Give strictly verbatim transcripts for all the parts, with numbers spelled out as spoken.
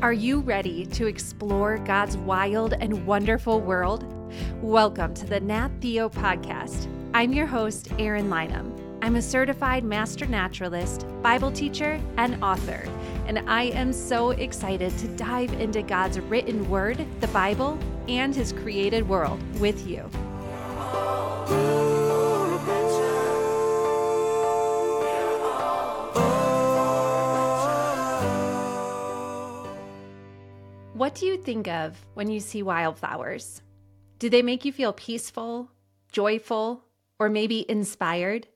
Are you ready to explore God's wild and wonderful world? Welcome to the Nat Theo podcast. I'm your host, Erin Lynham. I'm a certified master naturalist, Bible teacher, and author, and I am so excited to dive into God's written word, the Bible, and his created world with you. What do you think of when you see wildflowers? Do they make you feel peaceful, joyful, or maybe inspired?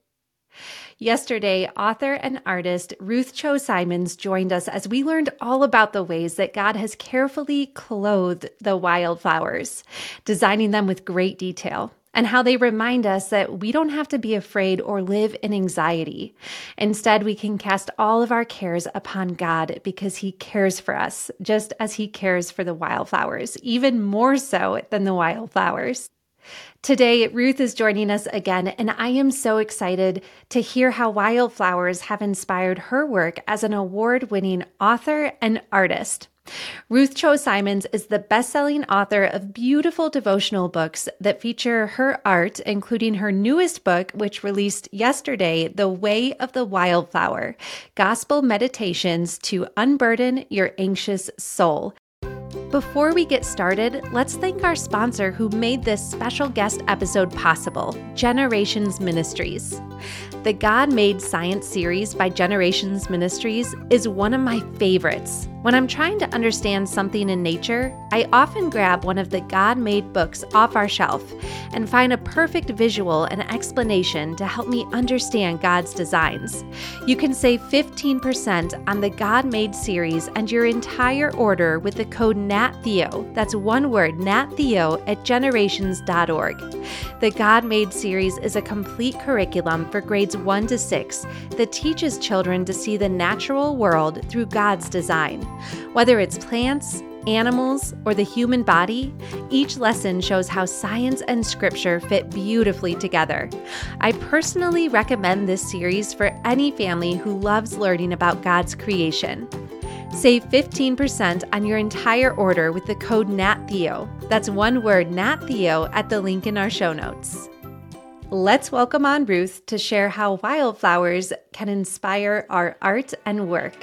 Yesterday, author and artist Ruth Cho Simons joined us as we learned all about the ways that God has carefully clothed the wildflowers, designing them with great detail, and how they remind us that we don't have to be afraid or live in anxiety. Instead, we can cast all of our cares upon God because he cares for us, just as he cares for the wildflowers, even more so than the wildflowers. Today, Ruth is joining us again, and I am so excited to hear how wildflowers have inspired her work as an award-winning author and artist. Ruth Cho Simons is the best-selling author of beautiful devotional books that feature her art, including her newest book, which released yesterday, The Way of the Wildflower, Gospel Meditations to Unburden Your Anxious Soul. Before we get started, let's thank our sponsor who made this special guest episode possible, Generations Ministries. The God Made Science series by Generations Ministries is one of my favorites. When I'm trying to understand something in nature, I often grab one of the God-made books off our shelf and find a perfect visual and explanation to help me understand God's designs. You can save fifteen percent on the God-Made series and your entire order with the code NATTHEO. That's one word, NATTHEO at generations dot org. The God-Made series is a complete curriculum for grades one to six that teaches children to see the natural world through God's design. Whether it's plants, animals, or the human body, each lesson shows how science and scripture fit beautifully together. I personally recommend this series for any family who loves learning about God's creation. Save fifteen percent on your entire order with the code NATTHEO. That's one word, NATTHEO, at the link in our show notes. Let's welcome on Ruth to share how wildflowers can inspire our art and work.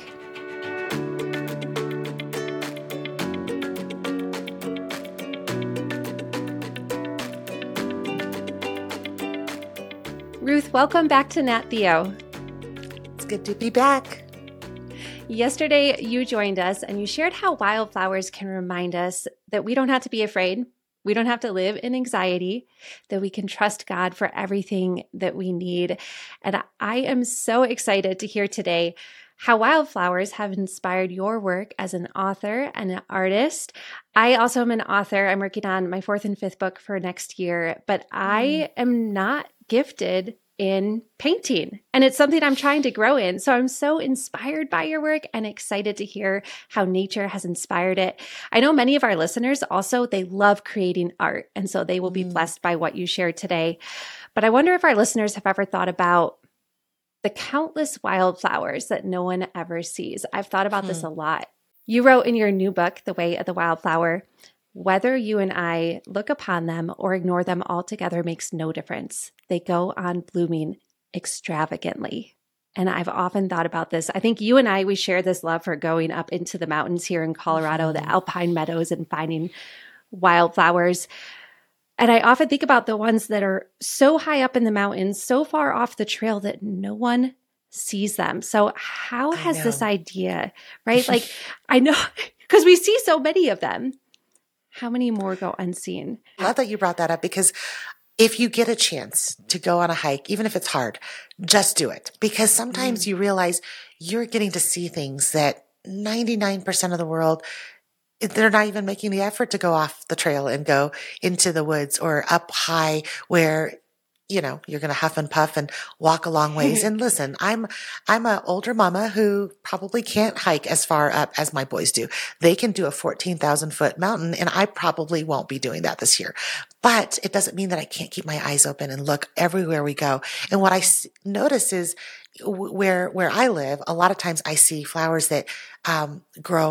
Ruth, welcome back to Nat Theo. It's good to be back. Yesterday, you joined us and you shared how wildflowers can remind us that we don't have to be afraid. We don't have to live in anxiety, that we can trust God for everything that we need. And I am so excited to hear today how wildflowers have inspired your work as an author and an artist. I also am an author. I'm working on my fourth and fifth book for next year, but I am not gifted in painting. And it's something I'm trying to grow in. So I'm so inspired by your work and excited to hear how nature has inspired it. I know many of our listeners also, they love creating art. And so they will be mm. blessed by what you shared today. But I wonder if our listeners have ever thought about the countless wildflowers that no one ever sees. I've thought about hmm. this a lot. You wrote in your new book, The Way of the Wildflower, whether you and I look upon them or ignore them altogether makes no difference. They go on blooming extravagantly. And I've often thought about this. I think you and I, we share this love for going up into the mountains here in Colorado, mm-hmm. the alpine meadows, and finding wildflowers. And I often think about the ones that are so high up in the mountains, so far off the trail that no one sees them. So how has this idea, right? Like, I know, because we see so many of them. How many more go unseen? I love that you brought that up, because if you get a chance to go on a hike, even if it's hard, just do it. Because sometimes mm. you realize you're getting to see things that ninety-nine percent of the world, they're not even making the effort to go off the trail and go into the woods or up high where, you know, you're going to huff and puff and walk a long ways. And listen, I'm, I'm an older mama who probably can't hike as far up as my boys do. They can do a fourteen thousand foot mountain, and I probably won't be doing that this year. But it doesn't mean that I can't keep my eyes open and look everywhere we go. And what I notice is where, where I live, a lot of times I see flowers that, um, grow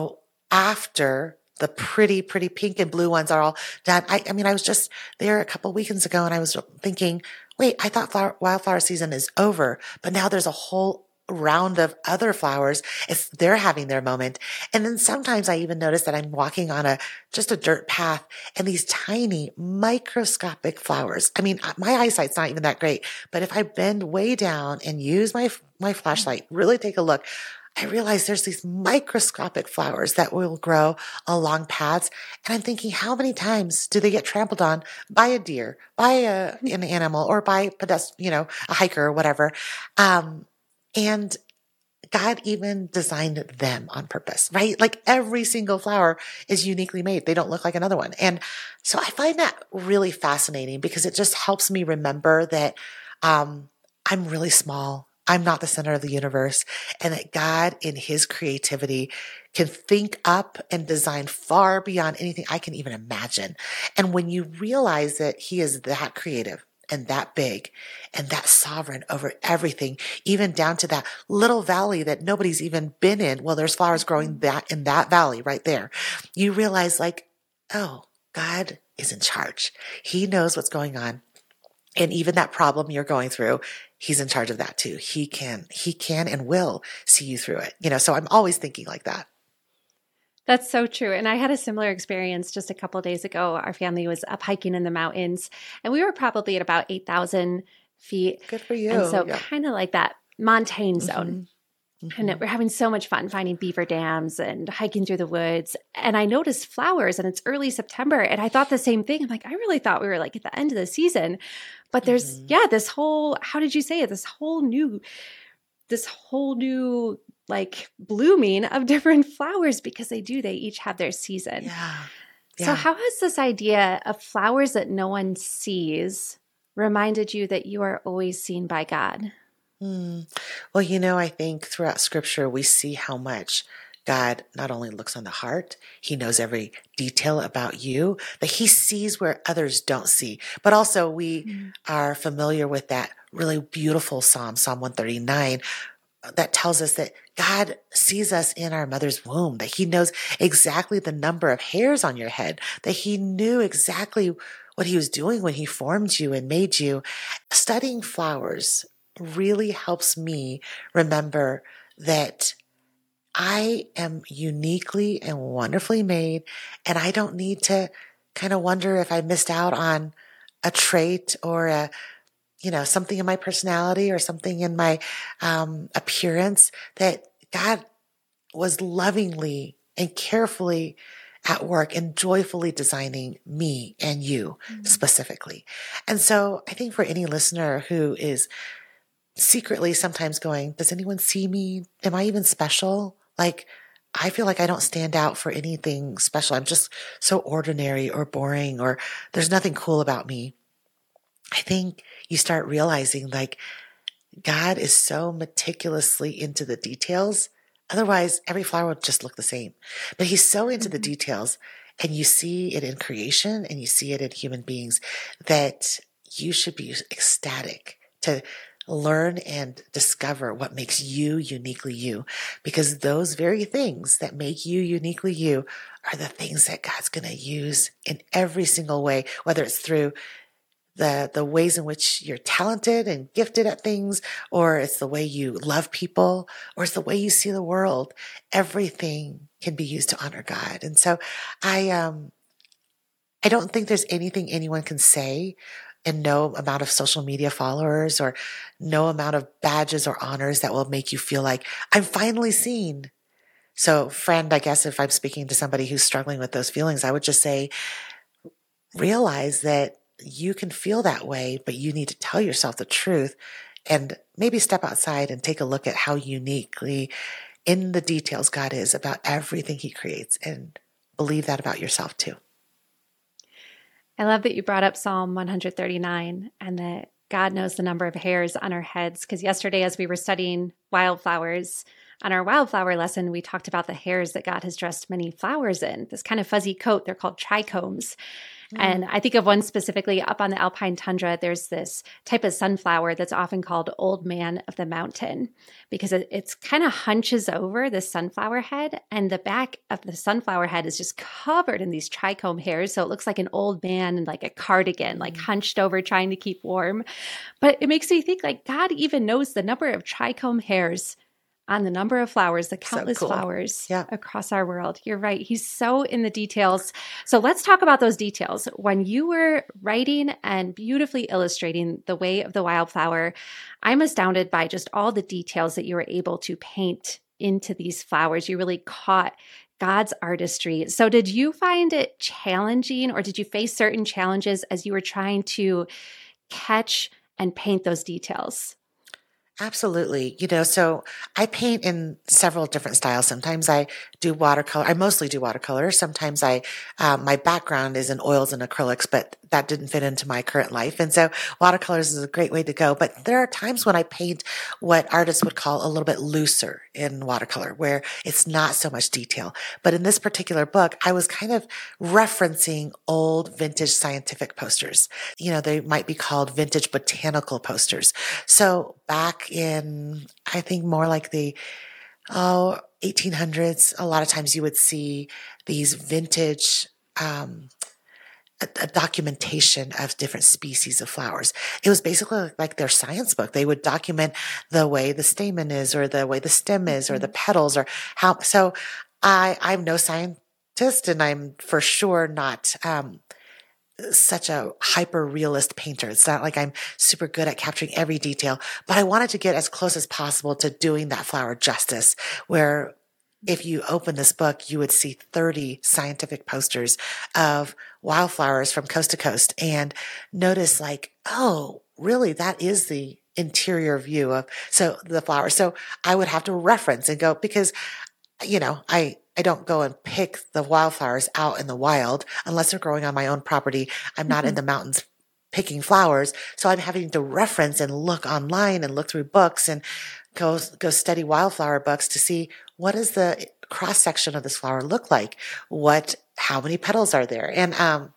after the pretty, pretty pink and blue ones are all done. I, I mean, I was just there a couple weekends ago and I was thinking, wait, I thought flower, wildflower season is over, but now there's a whole round of other flowers. It's, they're having their moment. And then sometimes I even notice that I'm walking on a, just a dirt path and these tiny microscopic flowers. I mean, my eyesight's not even that great, but if I bend way down and use my, my flashlight, really take a look, I realize there's these microscopic flowers that will grow along paths. And I'm thinking, how many times do they get trampled on by a deer, by a, an animal, or by pedest- you know, a hiker or whatever? Um, and God even designed them on purpose, right? Like every single flower is uniquely made. They don't look like another one. And so I find that really fascinating because it just helps me remember that, um, I'm really small. I'm not the center of the universe, and that God in his creativity can think up and design far beyond anything I can even imagine. And when you realize that he is that creative and that big and that sovereign over everything, even down to that little valley that nobody's even been in, well, there's flowers growing that in that valley right there. You realize like, oh, God is in charge. He knows what's going on. And even that problem you're going through, he's in charge of that too. He can, he can and will see you through it. You know, so I'm always thinking like that. That's so true. And I had a similar experience just a couple of days ago. Our family was up hiking in the mountains and we were probably at about eight thousand feet. Good for you. And so yeah. kind of like that montane zone. Mm-hmm. And we're having so much fun finding beaver dams and hiking through the woods. And I noticed flowers and it's early September. And I thought the same thing. I'm like, I really thought we were like at the end of the season. But there's, mm-hmm. yeah, this whole, how did you say it? This whole new, this whole new like blooming of different flowers because they do, they each have their season. Yeah. yeah. So how has this idea of flowers that no one sees reminded you that you are always seen by God? Hmm. Well, you know, I think throughout scripture, we see how much God not only looks on the heart, he knows every detail about you, that he sees where others don't see. But also we mm. are familiar with that really beautiful Psalm, Psalm one thirty-nine, that tells us that God sees us in our mother's womb, that he knows exactly the number of hairs on your head, that he knew exactly what he was doing when he formed you and made you. Studying flowers really helps me remember that I am uniquely and wonderfully made, and I don't need to kind of wonder if I missed out on a trait or a, you know, something in my personality or something in my um, appearance, that God was lovingly and carefully at work and joyfully designing me and you mm-hmm. specifically. And so I think for any listener who is secretly sometimes going, does anyone see me? Am I even special? Like, I feel like I don't stand out for anything special. I'm just so ordinary or boring, or there's nothing cool about me. I think you start realizing like God is so meticulously into the details. Otherwise, every flower would just look the same. But he's so into mm-hmm. the details, and you see it in creation and you see it in human beings, that you should be ecstatic to learn and discover what makes you uniquely you, because those very things that make you uniquely you are the things that God's going to use in every single way, whether it's through the, the ways in which you're talented and gifted at things, or it's the way you love people, or it's the way you see the world. Everything can be used to honor God. And so I, um, I don't think there's anything anyone can say and no amount of social media followers or no amount of badges or honors that will make you feel like I'm finally seen. So friend, I guess if I'm speaking to somebody who's struggling with those feelings, I would just say, realize that you can feel that way, but you need to tell yourself the truth and maybe step outside and take a look at how uniquely in the details God is about everything he creates, and believe that about yourself too. I love that you brought up Psalm one thirty-nine and that God knows the number of hairs on our heads. Because yesterday, as we were studying wildflowers, on our wildflower lesson, we talked about the hairs that God has dressed many flowers in, this kind of fuzzy coat. They're called trichomes. And I think of one specifically up on the Alpine tundra. There's this type of sunflower that's often called Old Man of the Mountain because it, it's kind of hunches over the sunflower head, and the back of the sunflower head is just covered in these trichome hairs. So it looks like an old man in like a cardigan, like hunched over trying to keep warm. But it makes me think like God even knows the number of trichome hairs on the number of flowers, the countless So cool. flowers Yeah. across our world. You're right. He's so in the details. So let's talk about those details. When you were writing and beautifully illustrating The Way of the Wildflower, I'm astounded by just all the details that you were able to paint into these flowers. You really caught God's artistry. So did you find it challenging, or did you face certain challenges as you were trying to catch and paint those details? Absolutely. You know, so I paint in several different styles. Sometimes I do watercolor. I mostly do watercolor. Sometimes I, um, my background is in oils and acrylics, but that didn't fit into my current life. And so watercolors is a great way to go. But there are times when I paint what artists would call a little bit looser in watercolor, where it's not so much detail. But in this particular book, I was kind of referencing old vintage scientific posters. You know, they might be called vintage botanical posters. So back in, I think more like the, oh, eighteen hundreds, a lot of times you would see these vintage, um, a, a documentation of different species of flowers. It was basically like their science book. They would document the way the stamen is, or the way the stem is, or the petals, or how. So I, I'm no scientist, and I'm for sure not, um, such a hyper realist painter. It's not like I'm super good at capturing every detail, but I wanted to get as close as possible to doing that flower justice, where if you open this book, you would see thirty scientific posters of wildflowers from coast to coast, and notice like, oh, really, that is the interior view of, so the flower. So I would have to reference and go, because, you know, I, I don't go and pick the wildflowers out in the wild unless they're growing on my own property. I'm not mm-hmm. in the mountains picking flowers. So I'm having to reference and look online and look through books and go, go study wildflower books to see what does the cross section of this flower look like? What, how many petals are there? And, um,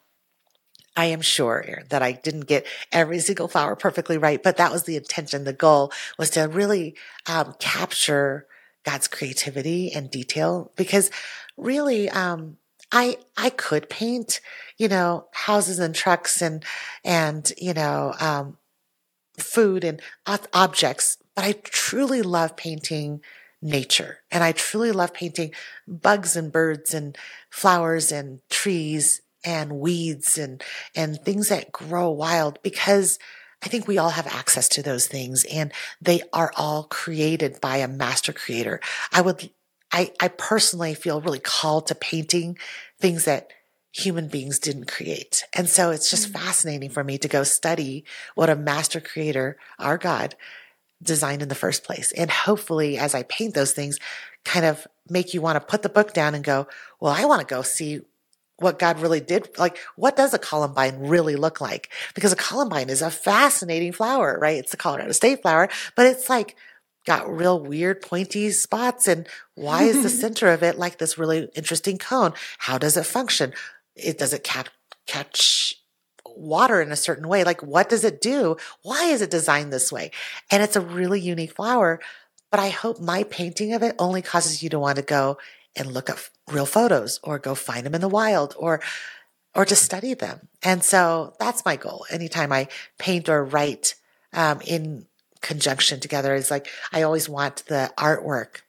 I am sure, Erin, that I didn't get every single flower perfectly right, but that was the intention. The goal was to really, um, capture God's creativity and detail, because really, um, I, I could paint, you know, houses and trucks and, and, you know, um, food and objects, but I truly love painting nature. And I truly love painting bugs and birds and flowers and trees and weeds and, and things that grow wild, because I think we all have access to those things, and they are all created by a master creator. I would, I, I personally feel really called to painting things that human beings didn't create. And so it's just mm-hmm. fascinating for me to go study what a master creator, our God, designed in the first place. And hopefully, as I paint those things, kind of make you want to put the book down and go, well, I want to go see what God really did. Like, what does a columbine really look like? Because a columbine is a fascinating flower, right? It's the Colorado State flower, but it's like got real weird pointy spots. And why is the center of it like this really interesting cone? How does it function? It does it cap- catch water in a certain way? Like, what does it do? Why is it designed this way? And it's a really unique flower, but I hope my painting of it only causes you to want to go and look up real photos, or go find them in the wild, or, or to study them. And so that's my goal. Anytime I paint or write, um, in conjunction together, is like, I always want the artwork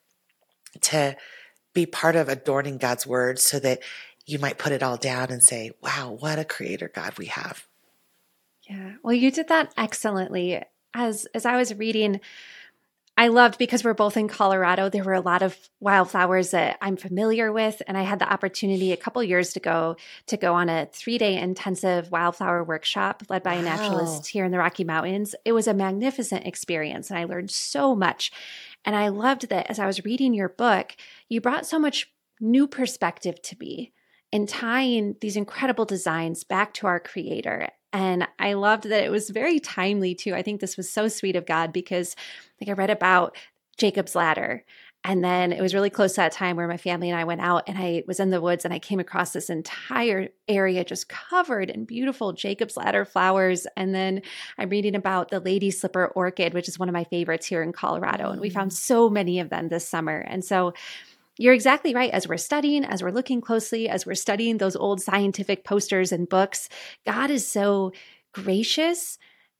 to be part of adorning God's word, so that you might put it all down and say, wow, what a creator God we have. Yeah. Well, you did that excellently. As, as I was reading, I loved, because we're both in Colorado, there were a lot of wildflowers that I'm familiar with. And I had the opportunity a couple years ago to go on a three-day intensive wildflower workshop led by wow. a naturalist here in the Rocky Mountains. It was a magnificent experience, and I learned so much. And I loved that as I was reading your book, you brought so much new perspective to me in tying these incredible designs back to our creator. And I loved that it was very timely too. I think this was so sweet of God, because like I read about Jacob's ladder, And then it was really close to that time where my family and I went out, and I was in the woods and I came across this entire area just covered in beautiful Jacob's ladder flowers. And then I'm reading about the lady slipper orchid, which is one of my favorites here in Colorado. And we found so many of them this summer. And so you're exactly right. As we're studying, as we're looking closely, as we're studying those old scientific posters and books, God is so gracious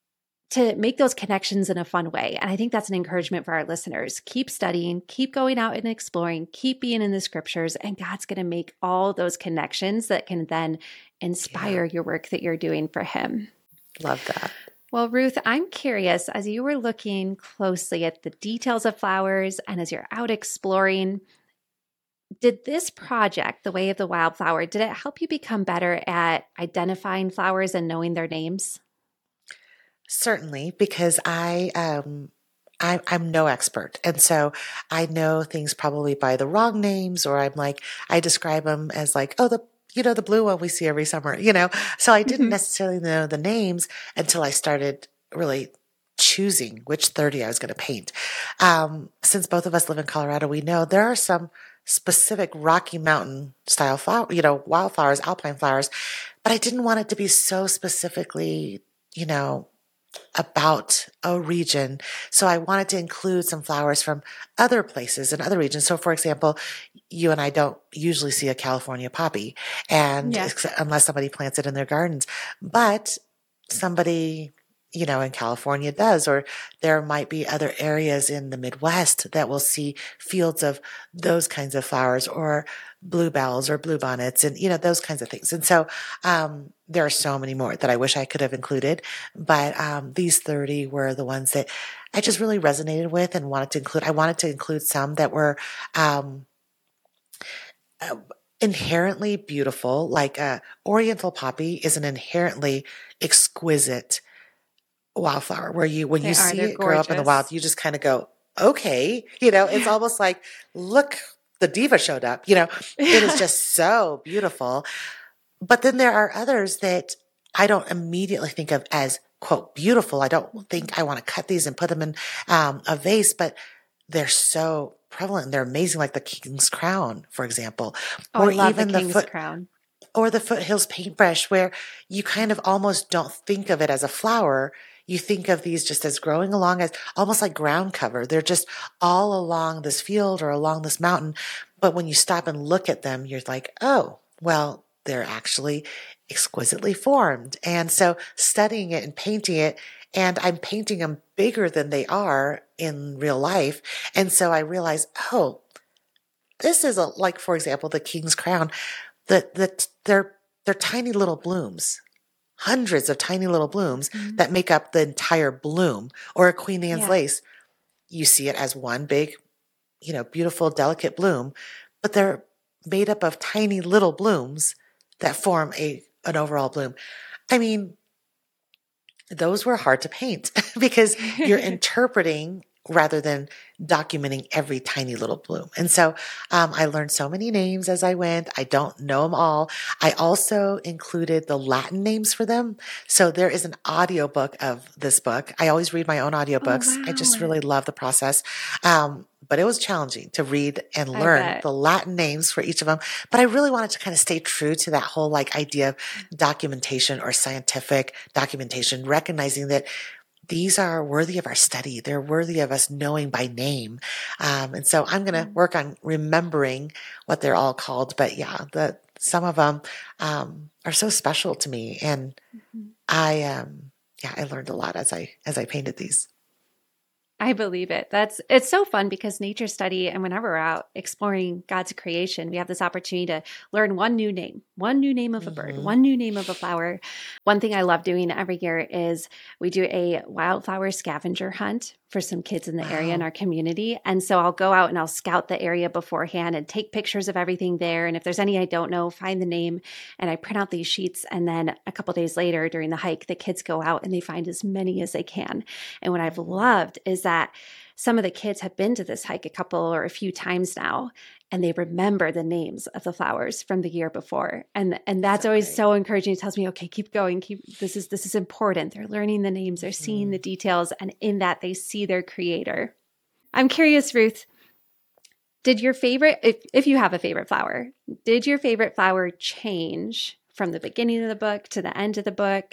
to make those connections in a fun way. And I think that's an encouragement for our listeners. Keep studying, keep going out and exploring, keep being in the scriptures, and God's going to make all those connections that can then inspire yeah. your work that you're doing for Him. Love that. Well, Ruth, I'm curious, as you were looking closely at the details of flowers and as you're out exploring, did this project, The Way of the Wildflower, did it help you become better at identifying flowers and knowing their names? Certainly, because I, um, I, I'm no expert. And so I know things probably by the wrong names, or I'm like, I describe them as like, oh, the, you know, the blue one we see every summer, you know? So I didn't mm-hmm. necessarily know the names until I started really choosing which thirty I was going to paint. Um, since both of us live in Colorado, we know there are some specific Rocky Mountain style flower, you know, wildflowers, alpine flowers, but I didn't want it to be so specifically, you know, about a region. So I wanted to include some flowers from other places and other regions. So for example, you and I don't usually see a California poppy, and yeah. unless somebody plants it in their gardens, but somebody, you know, in California does, or there might be other areas in the Midwest that will see fields of those kinds of flowers, or bluebells or bluebonnets, and, you know, those kinds of things. And so, um, there are so many more that I wish I could have included, but, um, these thirty were the ones that I just really resonated with and wanted to include. I wanted to include some that were, um, uh, inherently beautiful, like, uh, Oriental poppy is an inherently exquisite wildflower, where you, when they you are, see it gorgeous. grow up in the wild, you just kind of go, okay, you know, it's almost like, look, the diva showed up, you know, it is just so beautiful. But then there are others that I don't immediately think of as, quote, beautiful. I don't think I want to cut these and put them in um, a vase, but they're so prevalent. They're amazing, like the King's Crown, for example. Oh, or I love even the the King's foot, Crown. Or the Foothills paintbrush, where you kind of almost don't think of it as a flower. You think of these just as growing along, as almost like ground cover. They're just all along this field or along this mountain. But when you stop and look at them, you're like, oh, well, they're actually exquisitely formed. And so studying it and painting it, and I'm painting them bigger than they are in real life. And so I realized, oh, this is a, like, for example, the King's Crown, that, that they're, they're tiny little blooms. Hundreds of tiny little blooms mm-hmm. that make up the entire bloom, or a Queen Anne's yeah. lace. You see it as one big, you know, beautiful, delicate bloom, but they're made up of tiny little blooms that form a, an overall bloom. I mean, those were hard to paint because you're interpreting rather than documenting every tiny little bloom. And so um, I learned so many names as I went. I don't know them all. I also included the Latin names for them. So there is an audiobook of this book. I always read my own audiobooks. Oh, wow. I just really love the process. Um, but it was challenging to read and learn the Latin names for each of them. But I really wanted to kind of stay true to that whole like idea of documentation, or scientific documentation, recognizing that these are worthy of our study. They're worthy of us knowing by name. Um, and so I'm going to work on remembering what they're all called. But yeah, the, some of them um, are so special to me. And mm-hmm. I, um, yeah, I learned a lot as I, as I painted these. I believe it. That's, it's so fun because nature study, and whenever we're out exploring God's creation, we have this opportunity to learn one new name, one new name of a bird, mm-hmm. one new name of a flower. One thing I love doing every year is we do a wildflower scavenger hunt for some kids in the wow. area in our community. And so I'll go out and I'll scout the area beforehand and take pictures of everything there. And if there's any I don't know, find the name, and I print out these sheets. And then a couple days later during the hike, the kids go out and they find as many as they can. And what I've loved is that some of the kids have been to this hike a couple or a few times now, and they remember the names of the flowers from the year before. And and that's so always great. So encouraging. It tells me, okay, keep going. Keep this is this is important. They're learning the names, they're seeing mm. the details, and in that they see their creator. I'm curious, Ruth, Did your favorite, if, if you have a favorite flower, did your favorite flower change from the beginning of the book to the end of the book?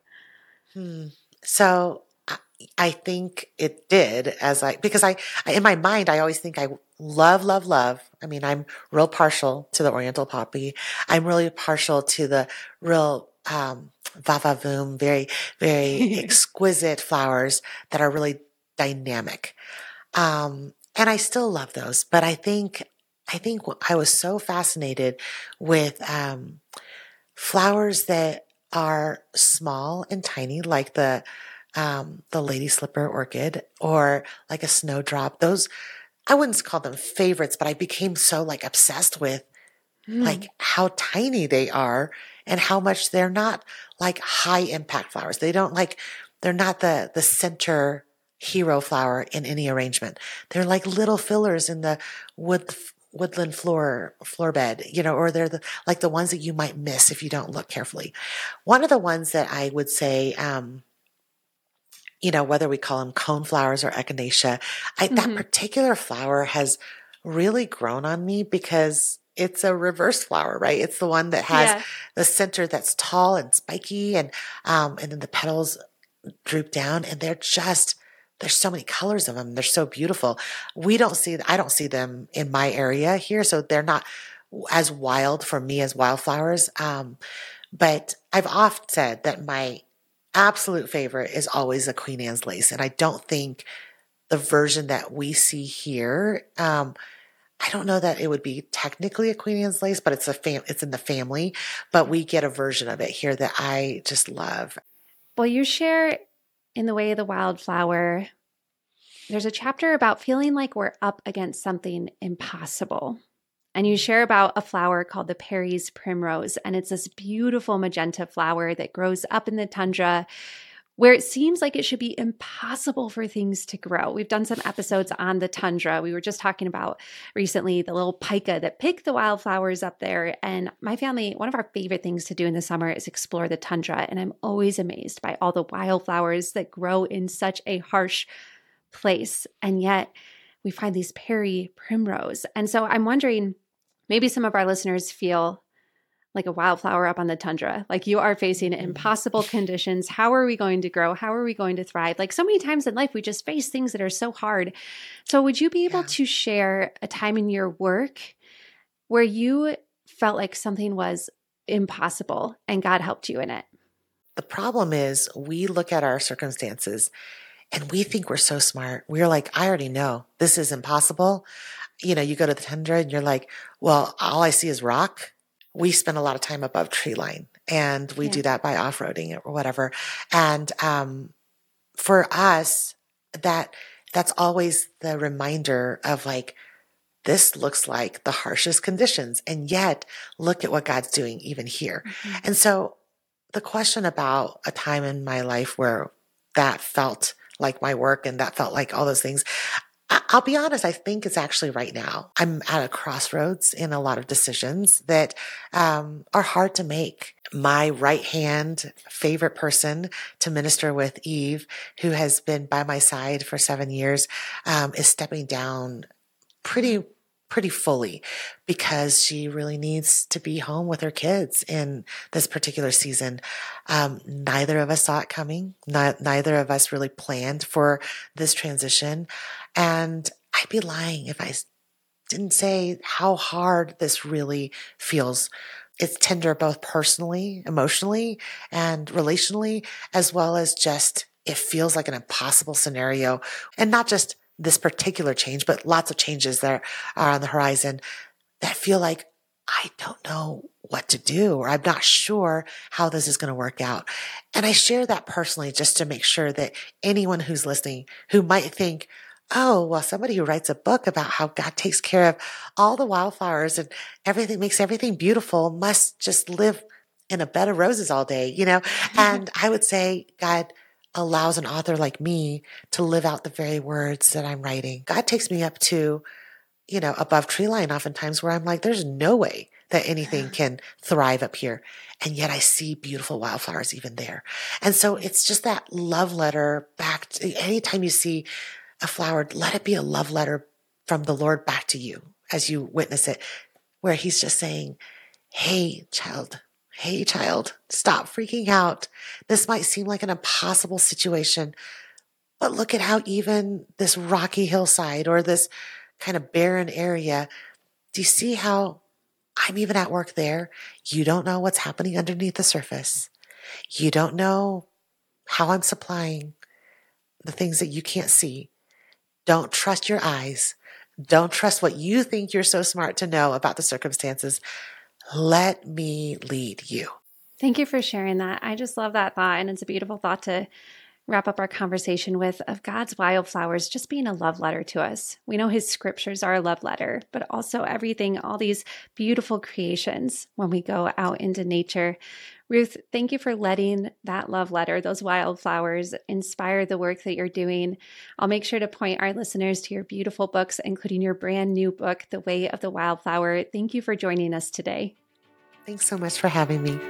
Hmm. So I, I think it did as I, because I, I, in my mind, I always think I love, love, love. I mean, I'm real partial to the Oriental poppy. I'm really partial to the real, um, va-va-voom, very, very exquisite flowers that are really dynamic. Um, and I still love those, but I think, I think I was so fascinated with, um, flowers that are small and tiny, like the, um, the lady slipper orchid or like a snowdrop. Those, I wouldn't call them favorites, but I became so like obsessed with like how tiny they are and how much they're not like high impact flowers. They don't like, they're not the, the center hero flower in any arrangement. They're like little fillers in the wood, woodland floor, floor bed, you know, or they're the, like the ones that you might miss if you don't look carefully. One of the ones that I would say, um, you know, whether we call them cone flowers or echinacea, I, that Mm-hmm. particular flower has really grown on me because it's a reverse flower, right? It's the one that has Yeah. the center that's tall and spiky and, um, and then the petals droop down and they're just, there's so many colors of them. They're so beautiful. We don't see, I don't see them in my area here. So they're not as wild for me as wildflowers. Um, but I've often said that my absolute favorite is always a Queen Anne's lace. And I don't think the version that we see here, um, I don't know that it would be technically a Queen Anne's lace, but it's a fam- it's in the family, but we get a version of it here that I just love. Well, you share in The Way of the Wildflower, there's a chapter about feeling like we're up against something impossible. And you share about a flower called the Perry's primrose. And it's this beautiful magenta flower that grows up in the tundra where it seems like it should be impossible for things to grow. We've done some episodes on the tundra. We were just talking about recently the little pika that pick the wildflowers up there. And my family, one of our favorite things to do in the summer is explore the tundra. And I'm always amazed by all the wildflowers that grow in such a harsh place. And yet we find these Perry primrose. And so I'm wondering, maybe some of our listeners feel like a wildflower up on the tundra, like you are facing impossible conditions. How are we going to grow? How are we going to thrive? Like so many times in life, we just face things that are so hard. So would you be able Yeah. to share a time in your work where you felt like something was impossible and God helped you in it? The problem is we look at our circumstances and we think we're so smart. We're like, I already know this is impossible. You know, you go to the tundra and you're like, well, all I see is rock. We spend a lot of time above tree line and we Yeah. do that by off-roading or whatever. And, um, for us, that, that's always the reminder of like, this looks like the harshest conditions. And yet look at what God's doing even here. Mm-hmm. And so the question about a time in my life where that felt like my work and that felt like all those things, I'll be honest, I think it's actually right now. I'm at a crossroads in a lot of decisions that um, are hard to make. My right hand favorite person to minister with, Eve, who has been by my side for seven years, um, is stepping down pretty pretty fully because she really needs to be home with her kids in this particular season. Um, neither of us saw it coming. Not, neither of us really planned for this transition. And I'd be lying if I didn't say how hard this really feels. It's tender both personally, emotionally, and relationally, as well as just it feels like an impossible scenario. And not just this particular change, but lots of changes that are on the horizon that feel like I don't know what to do, or I'm not sure how this is going to work out. And I share that personally just to make sure that anyone who's listening who might think, oh, well, somebody who writes a book about how God takes care of all the wildflowers and everything makes everything beautiful must just live in a bed of roses all day, you know? And I would say, God allows an author like me to live out the very words that I'm writing. God takes me up to, you know, above tree line oftentimes where I'm like, there's no way that anything can thrive up here. And yet I see beautiful wildflowers even there. And so it's just that love letter back to anytime you see a flower, let it be a love letter from the Lord back to you. as you witness it, where he's just saying, hey, child, hey, child, stop freaking out. This might seem like an impossible situation, but look at how even this rocky hillside or this kind of barren area, do you see how I'm even at work there? You don't know what's happening underneath the surface. You don't know how I'm supplying the things that you can't see. Don't trust your eyes. Don't trust what you think you're so smart to know about the circumstances. Let me lead you. Thank you for sharing that. I just love that thought. And it's a beautiful thought to wrap up our conversation with, of God's wildflowers just being a love letter to us. We know his scriptures are a love letter, but also everything, all these beautiful creations when we go out into nature. Ruth, thank you for letting that love letter, those wildflowers, inspire the work that you're doing. I'll make sure to point our listeners to your beautiful books, including your brand new book, The Way of the Wildflower. Thank you for joining us today. Thanks so much for having me.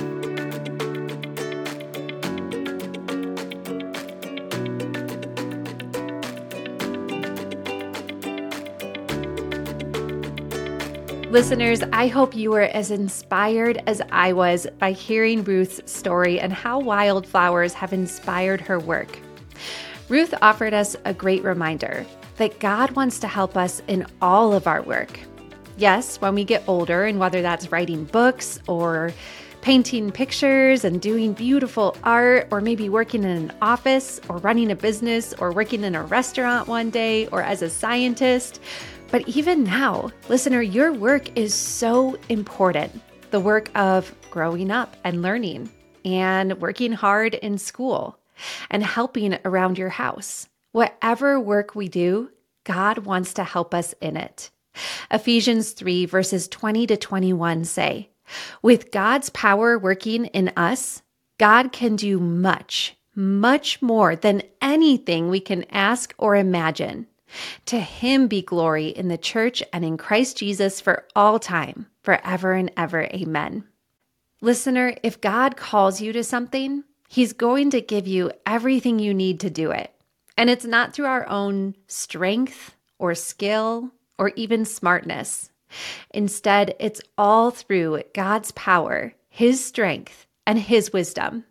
Listeners, I hope you were as inspired as I was by hearing Ruth's story and how wildflowers have inspired her work. Ruth offered us a great reminder that God wants to help us in all of our work. Yes, when we get older, and whether that's writing books or painting pictures and doing beautiful art, or maybe working in an office or running a business or working in a restaurant one day or as a scientist. But even now, listener, your work is so important. The work of growing up and learning and working hard in school and helping around your house. Whatever work we do, God wants to help us in it. Ephesians three verses twenty to twenty-one say, with God's power working in us, God can do much, much more than anything we can ask or imagine. To him be glory in the church and in Christ Jesus for all time, forever and ever. Amen. Listener, if God calls you to something, he's going to give you everything you need to do it. And it's not through our own strength or skill or even smartness. Instead, it's all through God's power, his strength, and his wisdom.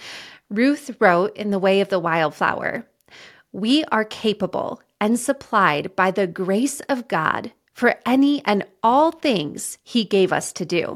Ruth wrote in The Way of the Wildflower, we are capable and supplied by the grace of God for any and all things he gave us to do.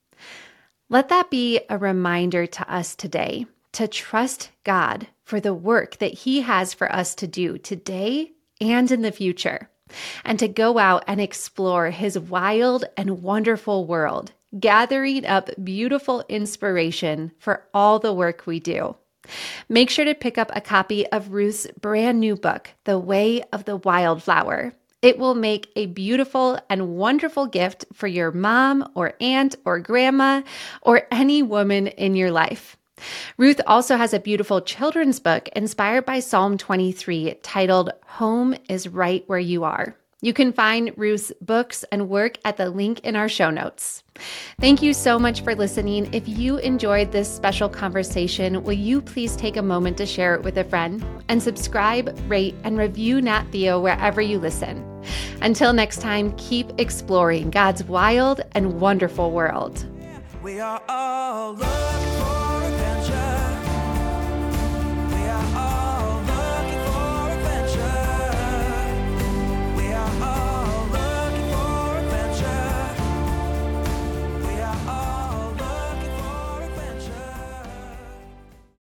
Let that be a reminder to us today to trust God for the work that he has for us to do today and in the future, and to go out and explore his wild and wonderful world, gathering up beautiful inspiration for all the work we do. Make sure to pick up a copy of Ruth's brand new book, The Way of the Wildflower. It will make a beautiful and wonderful gift for your mom or aunt or grandma or any woman in your life. Ruth also has a beautiful children's book inspired by Psalm twenty-three titled Home is Right Where You Are. You can find Ruth's books and work at the link in our show notes. Thank you so much for listening. If you enjoyed this special conversation, will you please take a moment to share it with a friend and subscribe, rate, and review Nat Theo wherever you listen. Until next time, keep exploring God's wild and wonderful world. We are all loved.